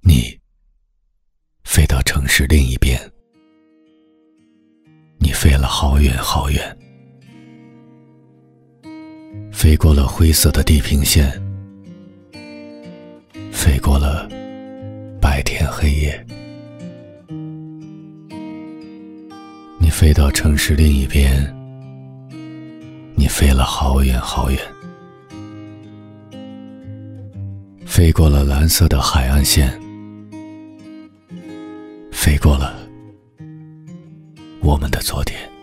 你飞到城市另一边，你飞了好远好远，飞过了灰色的地平线，飞过了白天黑夜。你飞到城市另一边，你飞了好远好远，飞过了蓝色的海岸线，飞过了我们的昨天。